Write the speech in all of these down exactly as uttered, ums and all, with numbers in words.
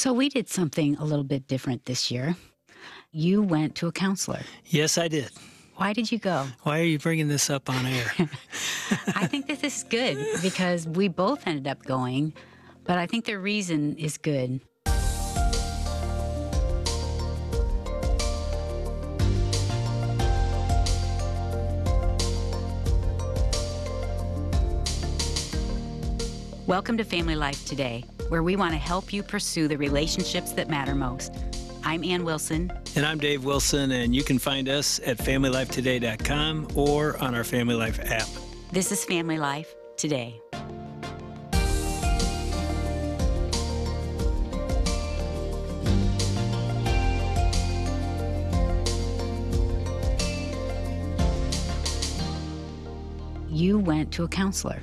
So we did something a little bit different this year. You went to a counselor. Yes, I did. Why did you go? Why are you bringing this up on air? I think that this is good because we both ended up going, but I think the reason is good. Welcome to Family Life Today, where we want to help you pursue the relationships that matter most. I'm Ann Wilson. And I'm Dave Wilson, and you can find us at family life today dot com or on our Family Life app. This is Family Life Today. You went to a counselor.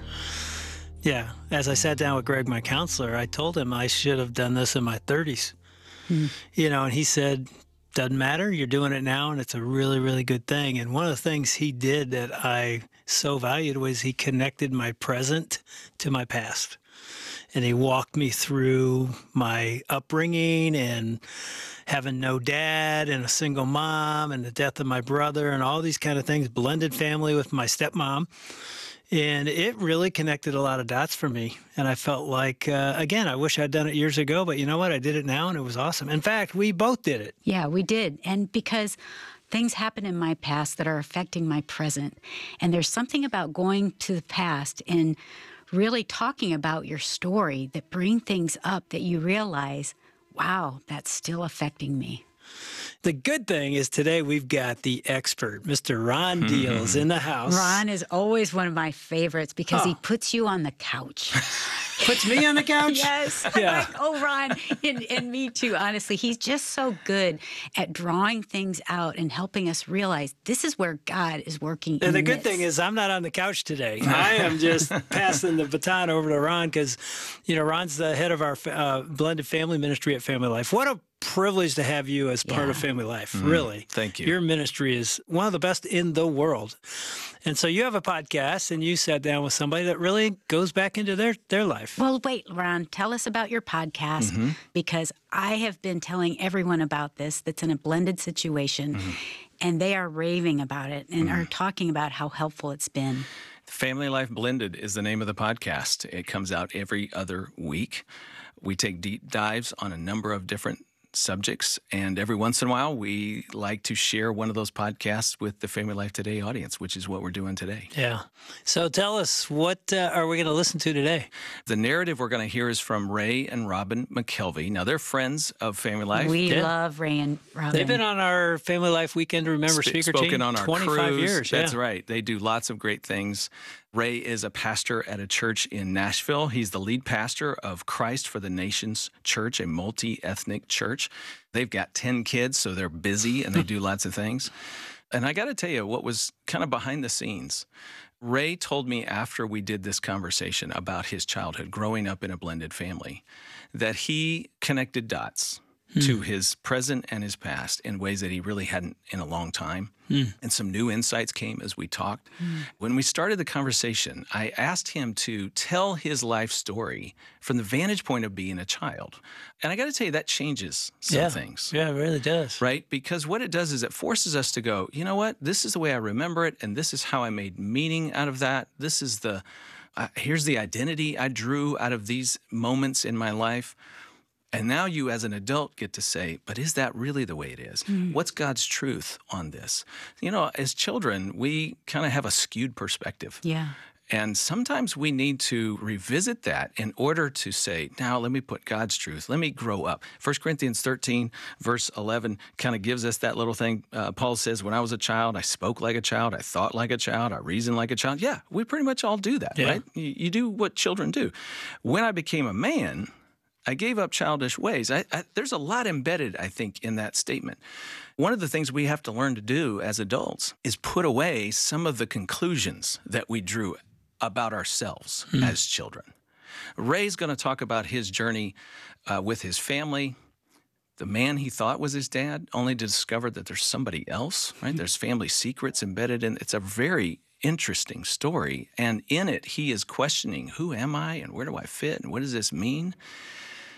Yeah. As I sat down with Greg, my counselor, I told him I should have done this in my thirties. Hmm. You know, and he said, doesn't matter. You're doing it now, and it's a really, really good thing. And one of the things he did that I so valued was he connected my present to my past. And he walked me through my upbringing and having no dad and a single mom and the death of my brother and all these kind of things, blended family with my stepmom. And it really connected a lot of dots for me. And I felt like, uh, again, I wish I'd done it years ago, but you know what? I did it now, and it was awesome. In fact, we both did it. Yeah, we did. And because things happen in my past that are affecting my present. And there's something about going to the past and really talking about your story that bring things up that you realize, wow, that's still affecting me. The good thing is today we've got the expert, Mister Ron Deals, in the house. Ron is always one of my favorites because oh. he puts you on the couch. Puts me on the couch? Yes. Yeah. Like, oh, Ron, and, and me too, honestly. He's just so good at drawing things out and helping us realize this is where God is working in And the good this. thing is I'm not on the couch today. I am just passing the baton over to Ron because, you know, Ron's the head of our uh, blended family ministry at Family Life. What a privilege to have you as part yeah. of Family Life, mm, really. Thank you. Your ministry is one of the best in the world. And so you have a podcast, and you sat down with somebody that really goes back into their, their life. Well, wait, Ron, tell us about your podcast, mm-hmm. because I have been telling everyone about this that's in a blended situation, mm-hmm. and they are raving about it and mm-hmm. are talking about how helpful it's been. Family Life Blended is the name of the podcast. It comes out every other week. We take deep dives on a number of different subjects, and every once in a while we like to share one of those podcasts with the Family Life Today audience, which is what we're doing today. Yeah. So tell us, what uh, are we going to listen to today? The narrative we're going to hear is from Ray and Robin McKelvey. Now, they're friends of Family Life. We yeah. love Ray and Robin. They've been on our Family Life Weekend to Remember Sp- speaker spoken team on our twenty-five cruise. years. That's yeah. right. They do lots of great things. Ray is a pastor at a church in Nashville. He's the lead pastor of Christ for the Nations Church, a multi-ethnic church. They've got ten kids, so they're busy and they do lots of things. And I got to tell you what was kind of behind the scenes. Ray told me after we did this conversation about his childhood, growing up in a blended family, that he connected dots hmm. to his present and his past in ways that he really hadn't in a long time. Hmm. And some new insights came as we talked. Hmm. When we started the conversation, I asked him to tell his life story from the vantage point of being a child. And I got to tell you, that changes some yeah. things. Yeah, it really does. Right? Because what it does is it forces us to go, you know what? This is the way I remember it, and this is how I made meaning out of that. This is the, uh, here's the identity I drew out of these moments in my life. And now you as an adult get to say, but is that really the way it is? Mm. What's God's truth on this? You know, as children, we kind of have a skewed perspective. Yeah. And sometimes we need to revisit that in order to say, now let me put God's truth. Let me grow up. First Corinthians thirteen, verse eleven kind of gives us that little thing. Uh, Paul says, when I was a child, I spoke like a child. I thought like a child. I reasoned like a child. Yeah, we pretty much all do that, yeah. right? You, you do what children do. When I became a man, I gave up childish ways. I, I, there's a lot embedded, I think, in that statement. One of the things we have to learn to do as adults is put away some of the conclusions that we drew about ourselves hmm. as children. Ray's going to talk about his journey uh, with his family, the man he thought was his dad, only to discover that there's somebody else, right? Hmm. There's family secrets embedded in. It's a very interesting story. And in it, he is questioning, who am I and where do I fit and what does this mean?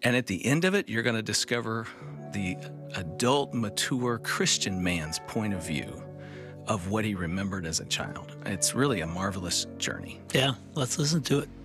And at the end of it, you're going to discover the adult, mature Christian man's point of view of what he remembered as a child. It's really a marvelous journey. Yeah, let's listen to it.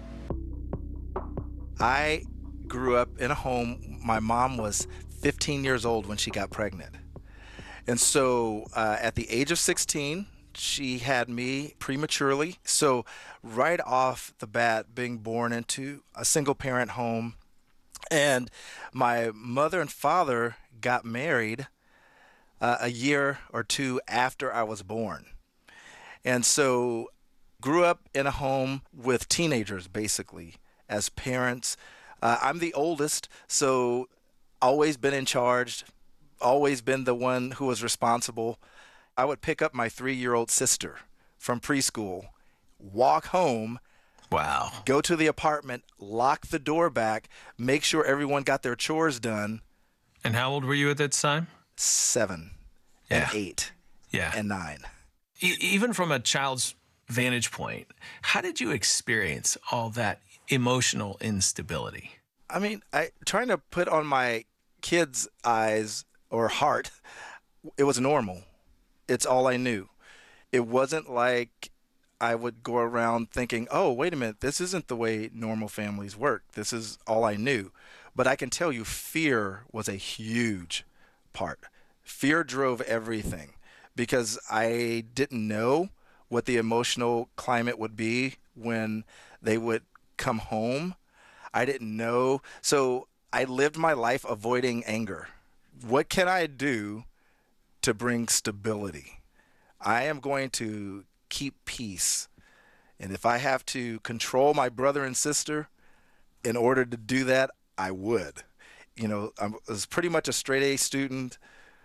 I grew up in a home. My mom was fifteen years old when she got pregnant. And so uh, at the age of sixteen, she had me prematurely. So right off the bat, being born into a single parent home, and my mother and father got married uh, a year or two after I was born. And so grew up in a home with teenagers, basically, as parents. Uh, I'm the oldest, so always been in charge, always been the one who was responsible. I would pick up my three-year-old sister from preschool, walk home, Wow. go to the apartment, lock the door back, make sure everyone got their chores done. And how old were you at that time? Seven Yeah. and eight Yeah. and nine. E- even from a child's vantage point, how did you experience all that emotional instability? I mean, I trying to put on my kids' eyes or heart, it was normal. It's all I knew. It wasn't like I would go around thinking, oh, wait a minute, this isn't the way normal families work. This is all I knew. But I can tell you, fear was a huge part. Fear drove everything because I didn't know what the emotional climate would be when they would come home. I didn't know. So I lived my life avoiding anger. What can I do to bring stability? I am going to keep peace. And if I have to control my brother and sister in order to do that, I would. You know, I was pretty much a straight A student,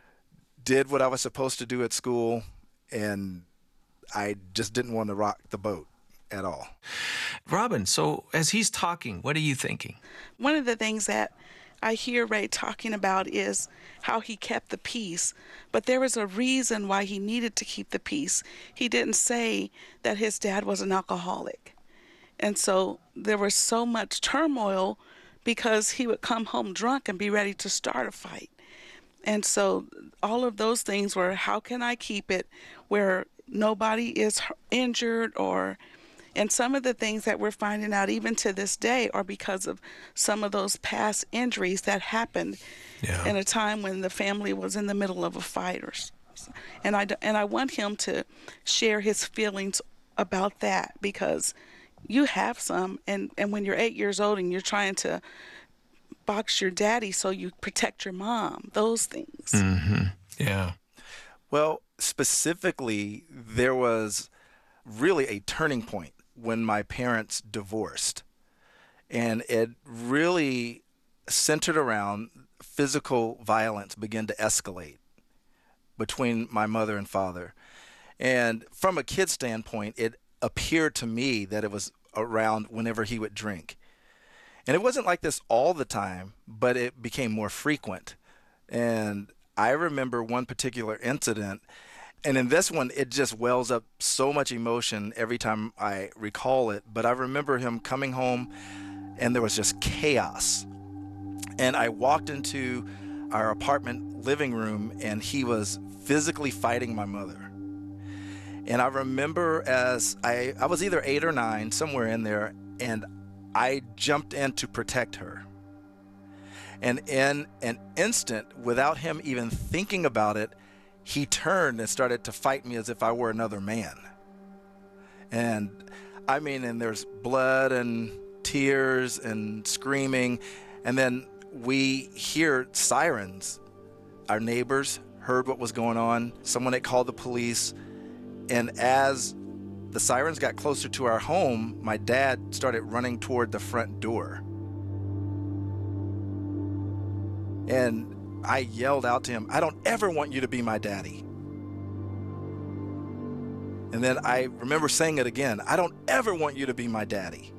did what I was supposed to do at school, and I just didn't want to rock the boat at all. Robin, so as he's talking, what are you thinking? One of the things that I hear Ray talking about is how he kept the peace, but there was a reason why he needed to keep the peace. He didn't say that his dad was an alcoholic. And so there was so much turmoil because he would come home drunk and be ready to start a fight. And so all of those things were, how can I keep it where nobody is injured or... And some of the things that we're finding out even to this day are because of some of those past injuries that happened Yeah. in a time when the family was in the middle of a fight. Or, and I, and I want him to share his feelings about that because you have some. And, and when you're eight years old and you're trying to box your daddy so you protect your mom, those things. Mm-hmm. Yeah. Well, specifically, there was really a turning point when my parents divorced. And it really centered around physical violence began to escalate between my mother and father. And from a kid standpoint, it appeared to me that it was around whenever he would drink. And it wasn't like this all the time, but it became more frequent. And I remember one particular incident. And in this one, it just wells up so much emotion every time I recall it. But I remember him coming home and there was just chaos. And I walked into our apartment living room and he was physically fighting my mother. And I remember as I, I was either eight or nine, somewhere in there, and I jumped in to protect her. And in an instant, without him even thinking about it, he turned and started to fight me as if I were another man. And I mean, and there's blood and tears and screaming. And then we hear sirens. Our neighbors heard what was going on. Someone had called the police. And as the sirens got closer to our home, my dad started running toward the front door. And I yelled out to him, I don't ever want you to be my daddy. And then I remember saying it again, I don't ever want you to be my daddy.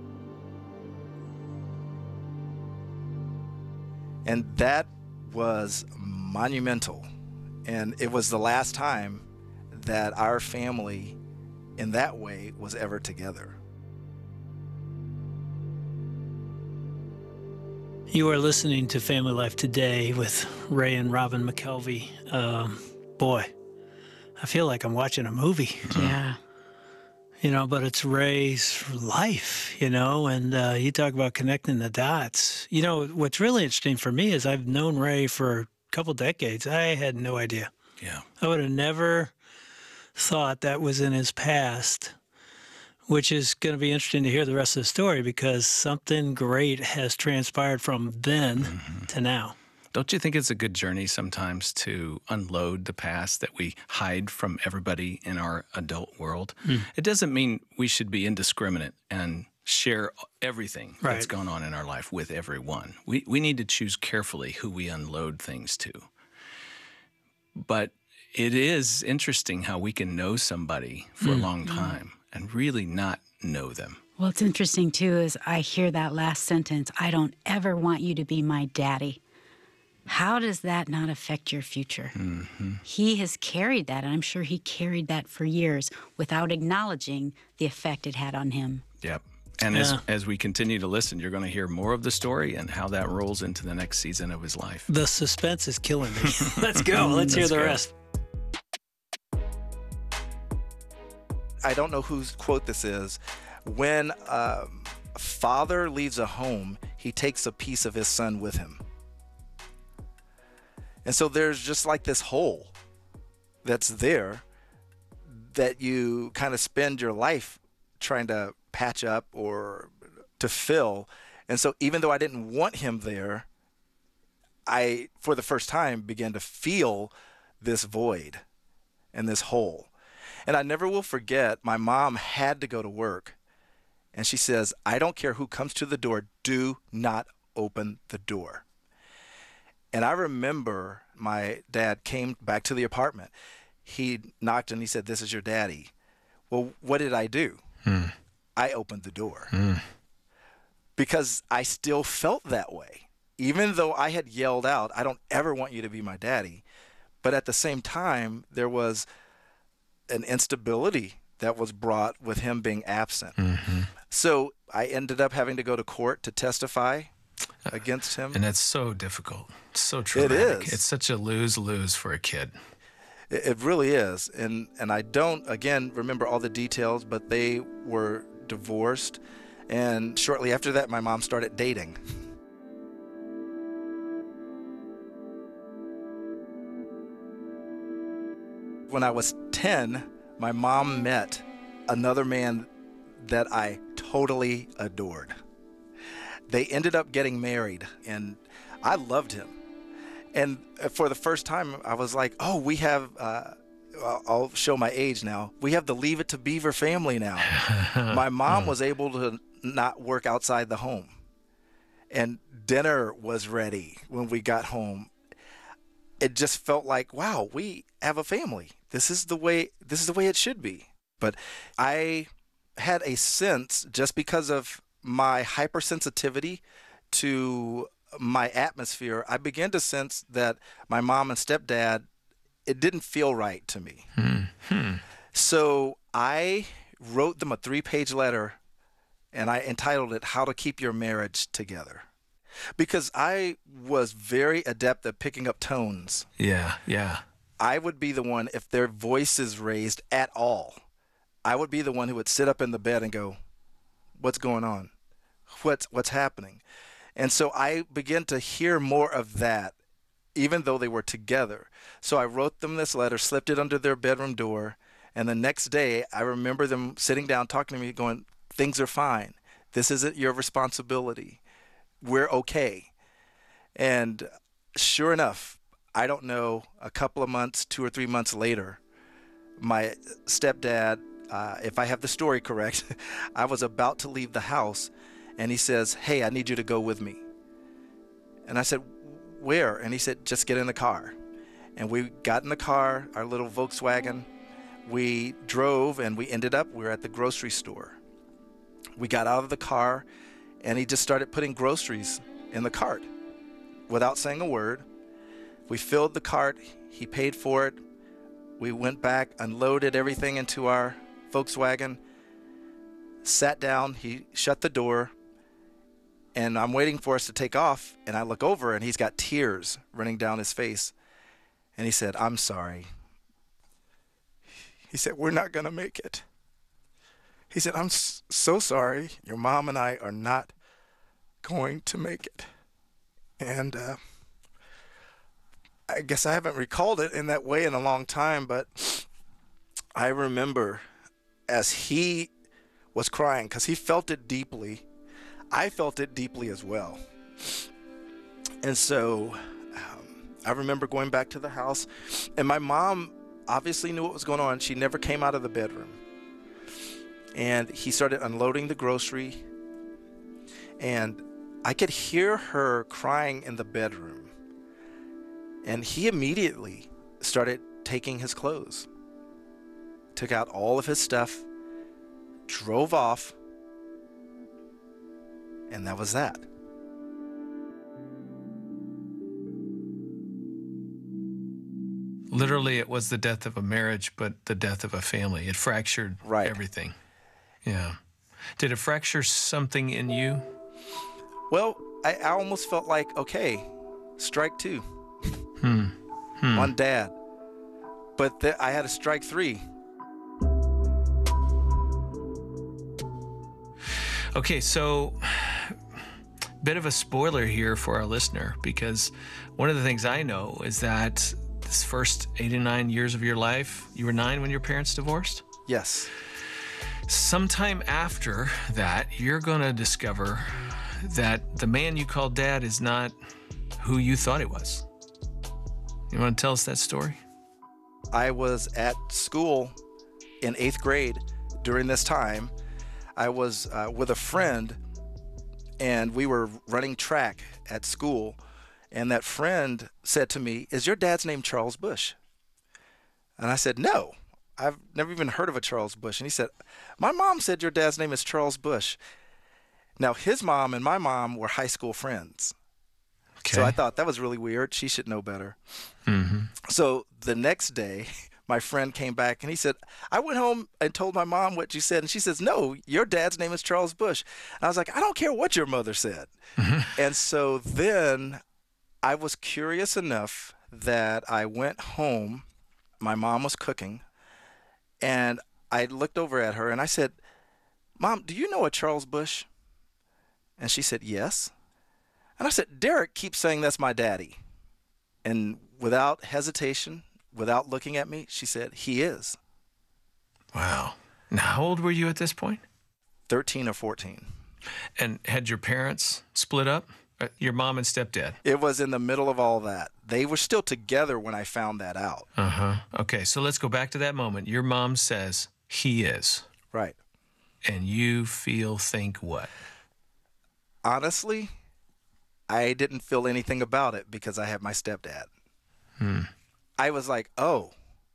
And that was monumental. And it was the last time that our family in that way was ever together. You are listening to Family Life Today with Ray and Robin McKelvey. Um, boy, I feel like I'm watching a movie. Yeah. You know, but it's Ray's life, you know, and uh, you talk about connecting the dots. You know, what's really interesting for me is I've known Ray for a couple decades. I had no idea. Yeah. I would have never thought that was in his past, which is going to be interesting to hear the rest of the story because something great has transpired from then mm-hmm. to now. Don't you think it's a good journey sometimes to unload the past that we hide from everybody in our adult world? Mm. It doesn't mean we should be indiscriminate and share everything right. that's going on in our life with everyone. We we need to choose carefully who we unload things to. But it is interesting how we can know somebody for mm. a long time and really not know them. Well, it's interesting, too, is I hear that last sentence, I don't ever want you to be my daddy. How does that not affect your future? Mm-hmm. He has carried that, and I'm sure he carried that for years without acknowledging the effect it had on him. Yep. And yeah. as, as we continue to listen, you're going to hear more of the story and how that rolls into the next season of his life. The suspense is killing me. Let's go. Let's, Let's hear the go. rest. I don't know whose quote this is. When um, a father leaves a home, he takes a piece of his son with him. And so there's just like this hole that's there that you kind of spend your life trying to patch up or to fill. And so even though I didn't want him there, I, for the first time, began to feel this void and this hole. And I never will forget, my mom had to go to work. And she says, I don't care who comes to the door, do not open the door. And I remember my dad came back to the apartment. He knocked and he said, this is your daddy. Well, what did I do? Hmm. I opened the door. Hmm. Because I still felt that way. Even though I had yelled out, I don't ever want you to be my daddy. But at the same time, there was an instability that was brought with him being absent. Mm-hmm. So I ended up having to go to court to testify against him. And that's so difficult. So traumatic. It is. It's such a lose-lose for a kid. It, it really is. And and I don't, again, remember all the details, but they were divorced. And shortly after that, my mom started dating. When I was ten, my mom met another man that I totally adored. They ended up getting married, and I loved him. And for the first time, I was like, oh, we have, uh, I'll show my age now. We have the Leave It to Beaver family now. My mom was able to not work outside the home. And dinner was ready when we got home. It just felt like, wow, we have a family. This is the way, this is the way it should be. But I had a sense, just because of my hypersensitivity to my atmosphere, I began to sense that my mom and stepdad, it didn't feel right to me. Mm-hmm. So I wrote them a three-page letter, and I entitled it, How to Keep Your Marriage Together. Because I was very adept at picking up tones. Yeah, yeah. I would be the one, if their voice is raised at all, I would be the one who would sit up in the bed and go, what's going on? What's what's happening? And so I began to hear more of that, even though they were together. So I wrote them this letter, slipped it under their bedroom door, and the next day I remember them sitting down talking to me going, things are fine. This isn't your responsibility. We're okay. And sure enough, I don't know, a couple of months, two or three months later, my stepdad, uh, if I have the story correct, I was about to leave the house, and he says, hey, I need you to go with me. And I said, where? And he said, just get in the car. And we got in the car, our little Volkswagen. We drove, and we ended up, we were at the grocery store. We got out of the car, and he just started putting groceries in the cart without saying a word. We filled the cart. He paid for it. We went back, unloaded everything into our Volkswagen, sat down. He shut the door, And I'm waiting for us to take off, and I look over, and he's got tears running down his face. And he said, "I'm sorry." He said, "We're not going to make it." He said, "I'm s- so sorry. Your mom and I are not going to make it." And uh, I guess I haven't recalled it in that way in a long time, but I remember as he was crying, because he felt it deeply, I felt it deeply as well. And so um, I remember going back to the house, and my mom obviously knew what was going on. She never came out of the bedroom. And he started unloading the grocery, and I could hear her crying in the bedroom. And he immediately started taking his clothes, took out all of his stuff, drove off, and that was that. Literally, it was the death of a marriage, but the death of a family. It fractured Right. everything. Yeah. Did it fracture something in you? Well, I, I almost felt like, okay, strike two Hmm. Hmm. on Dad. But th- I had a strike three. Okay, so bit of a spoiler here for our listener, because one of the things I know is that this first eight and nine years of your life, you were nine when your parents divorced? Yes. Sometime after that, you're going to discover that the man you call Dad is not who you thought he was. You want to tell us that story? I was at school in eighth grade during this time. I was uh, with a friend, and we were running track at school. And that friend said to me, "Is your dad's name Charles Bush?" And I said, "No, I've never even heard of a Charles Bush." And he said, "My mom said your dad's name is Charles Bush." Now, his mom and my mom were high school friends. Okay. So I thought that was really weird. She should know better. Mm-hmm. So the next day, my friend came back and he said, "I went home and told my mom what you said." And she says, "No, your dad's name is Charles Bush." And I was like, "I don't care what your mother said." Mm-hmm. And so then I was curious enough that I went home. My mom was cooking, and I looked over at her and I said, "Mom, do you know a Charles Bush?" And she said, "Yes." And I said, "Derek keeps saying that's my daddy." And without hesitation, without looking at me, she said, "He is." Wow. Now, how old were you at this point? thirteen or fourteen. And had your parents split up? Uh, Your mom and stepdad? It was in the middle of all that. They were still together when I found that out. Uh-huh. Okay, so let's go back to that moment. Your mom says, "He is." Right. And you feel, think what? Honestly, I didn't feel anything about it because I had my stepdad. Hmm. I was like, "Oh,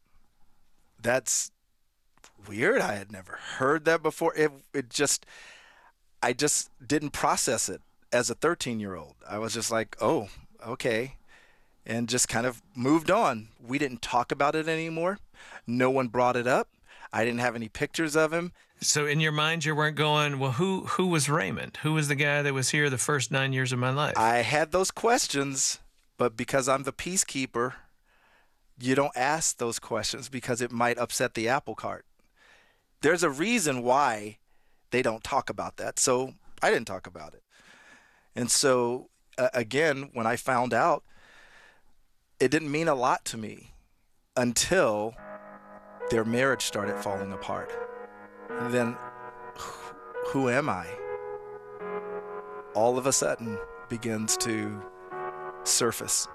that's weird. I had never heard that before." It it just, I just didn't process it as a thirteen-year-old. I was just like, "Oh, okay," and just kind of moved on. We didn't talk about it anymore. No one brought it up. I didn't have any pictures of him. So in your mind, you weren't going, well, who who was Raymond? Who was the guy that was here the first nine years of my life? I had those questions, but because I'm the peacekeeper, you don't ask those questions because it might upset the apple cart. There's a reason why they don't talk about that. So I didn't talk about it. And so, uh, again, when I found out, it didn't mean a lot to me until their marriage started falling apart. And then, who, who am I? All of a sudden begins to surface.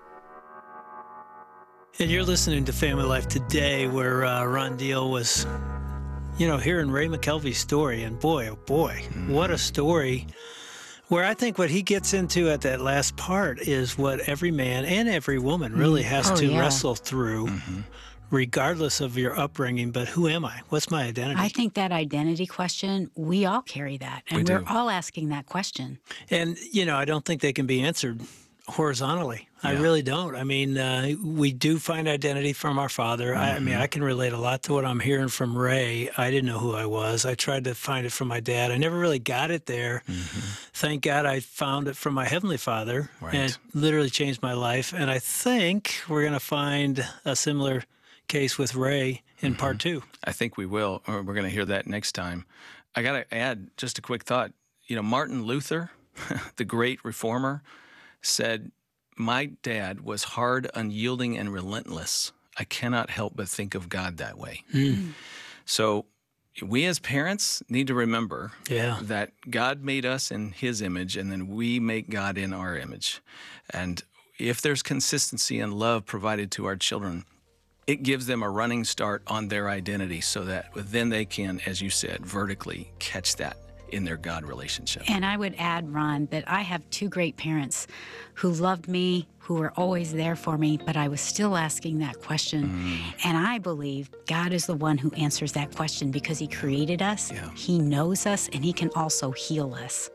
And you're listening to Family Life Today, where uh, Ron Deal was, you know, hearing Ray McKelvey's story. And boy, oh boy, mm-hmm. what a story. Where I think what he gets into at that last part is what every man and every woman really has oh, to yeah. wrestle through, mm-hmm. regardless of your upbringing. But who am I? What's my identity? I think that identity question, we all carry that. And We we're do. all asking that question. And, you know, I don't think they can be answered horizontally. I Yeah. really don't. I mean, uh, we do find identity from our father. Mm-hmm. I, I mean, I can relate a lot to what I'm hearing from Ray. I didn't know who I was. I tried to find it from my dad. I never really got it there. Mm-hmm. thank God I found it from my Heavenly Father, Right. and it literally changed my life. And I think we're going to find a similar case with Ray in Mm-hmm. part two. I think we will, or we're going to hear that next time. I got to add just a quick thought. You know, Martin Luther, the great reformer, said, "My dad was hard, unyielding, and relentless. I cannot help but think of God that way." Mm. So we as parents need to remember Yeah. that God made us in his image, and then we make God in our image. And if there's consistency and love provided to our children, it gives them a running start on their identity so that then they can, as you said, vertically catch that in their God relationship. And I would add, Ron, that I have two great parents who loved me, who were always there for me, but I was still asking that question. Mm. And I believe God is the one who answers that question because he created us, Yeah. he knows us, and he can also heal us.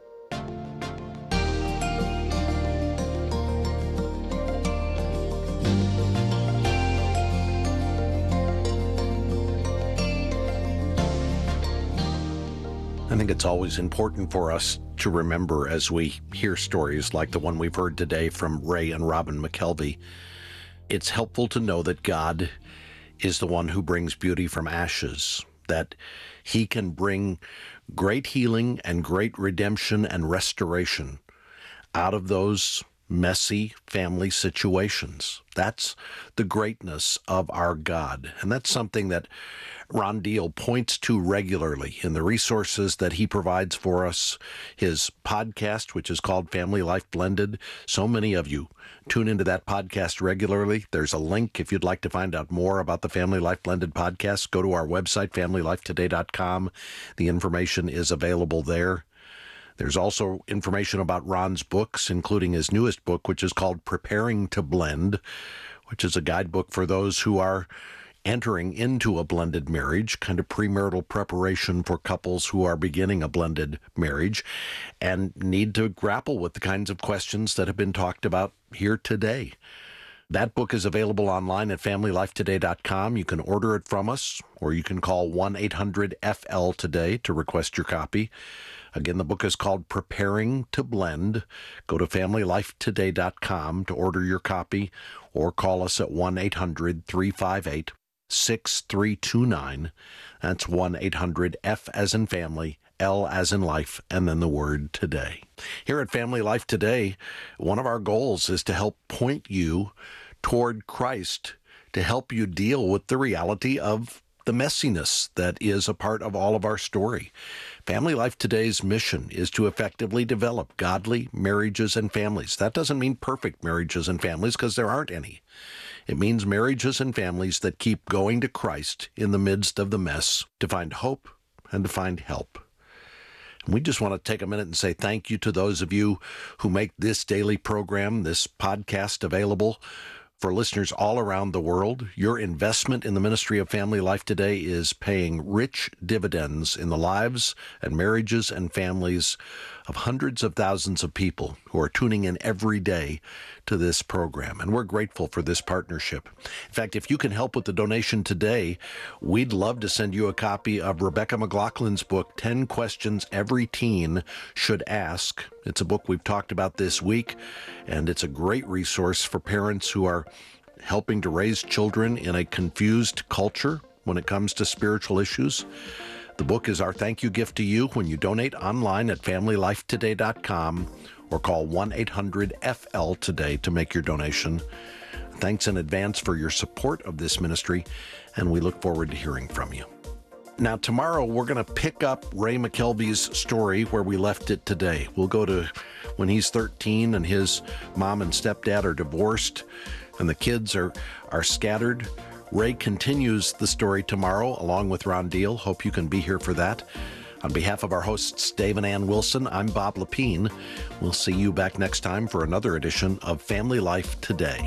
I think it's always important for us to remember as we hear stories like the one we've heard today from Ray and Robin McKelvey. It's helpful to know that God is the one who brings beauty from ashes, that he can bring great healing and great redemption and restoration out of those messy family situations. That's the greatness of our God. And that's something that Ron Deal points to regularly in the resources that he provides for us. His podcast, which is called Family Life Blended. So many of you tune into that podcast regularly. There's a link if you'd like to find out more about the Family Life Blended podcast. Go to our website, family life today dot com. The information is available there. There's also information about Ron's books, including his newest book, which is called Preparing to Blend, which is a guidebook for those who are entering into a blended marriage, kind of premarital preparation for couples who are beginning a blended marriage and need to grapple with the kinds of questions that have been talked about here today. That book is available online at family life today dot com. You can order it from us, or you can call one eight hundred F L today to request your copy. Again, the book is called Preparing to Blend. Go to family life today dot com to order your copy, or call us at one eight hundred three five eight six three two nine. That's one eight hundred F as in family, L as in life, and then the word today. Here at Family Life Today, one of our goals is to help point you toward Christ, to help you deal with the reality of the messiness that is a part of all of our story. Family Life Today's mission is to effectively develop godly marriages and families. That doesn't mean perfect marriages and families, because there aren't any. It means marriages and families that keep going to Christ in the midst of the mess, to find hope and to find help. And we just want to take a minute and say thank you to those of you who make this daily program, this podcast, available for listeners all around the world. Your investment in the ministry of Family Life Today is paying rich dividends in the lives and marriages and families of hundreds of thousands of people who are tuning in every day to this program. And we're grateful for this partnership. In fact, if you can help with the donation today, we'd love to send you a copy of Rebecca McLaughlin's book, ten Questions Every Teen Should Ask. It's a book we've talked about this week, and it's a great resource for parents who are helping to raise children in a confused culture when it comes to spiritual issues. The book is our thank you gift to you when you donate online at family life today dot com or call one eight hundred F L today to make your donation. Thanks in advance for your support of this ministry, and we look forward to hearing from you. Now, tomorrow we're going to pick up Ray McKelvey's story where we left it today. We'll go to when he's thirteen and his mom and stepdad are divorced and the kids are, are scattered. Ray continues the story tomorrow along with Ron Deal. Hope you can be here for that. On behalf of our hosts, Dave and Ann Wilson, I'm Bob Lepine. We'll see you back next time for another edition of Family Life Today.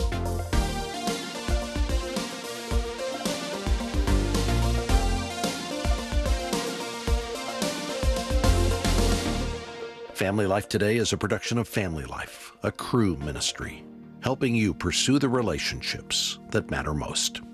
Family Life Today is a production of Family Life, a Cru ministry, helping you pursue the relationships that matter most.